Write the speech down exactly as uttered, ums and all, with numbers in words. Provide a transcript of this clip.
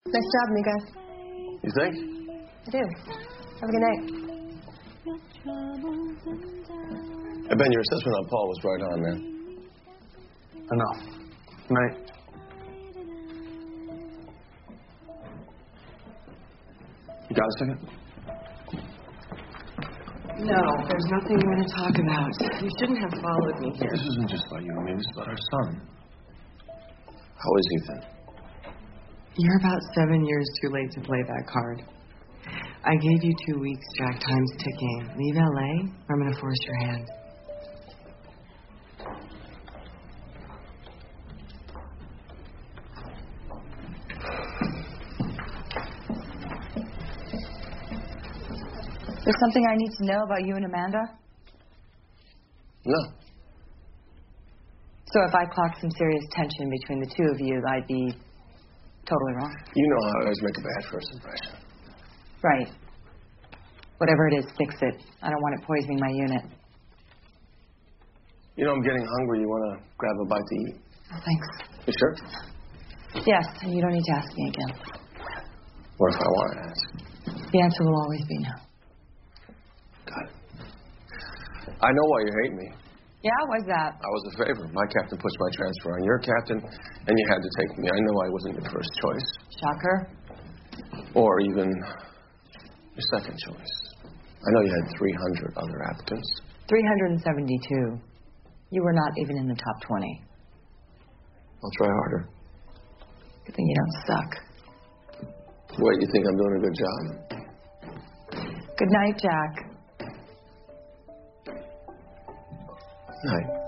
Nice job, Miguel. You think? I do. Have a good night. Hey, Ben, your assessment on Paul was right on, man. I know. Night. You got a second? No, there's nothing you want to talk about. You shouldn't have followed me here. This isn't just about you and me. This is about our son. How is Ethan? You're about seven years too late to play that card. I gave you two weeks, Jack. Time's ticking. Leave L A, or I'm going to force your hand. There's something I need to know about you and Amanda? No. So if I clocked some serious tension between the two of you, I'd be totally wrong. You know how I always make a bad first impression. Right. Whatever it is, fix it. I don't want it poisoning my unit. You know I'm getting hungry. You want to grab a bite to eat? Oh, thanks. You sure? Yes, and you don't need to ask me again. What if I want to ask? The answer will always be no. Got it. I know why you hate me. Yeah, why's that? I was a favor. My captain pushed my transfer on your captain, and you had to take me. I know I wasn't your first choice. Shocker. Or even your second choice. I know you had three hundred other applicants. three hundred seventy-two. You were not even in the top twenty. I'll try harder. Good thing you don't suck. Wait, you think I'm doing a good job? Good night, Jack. Night.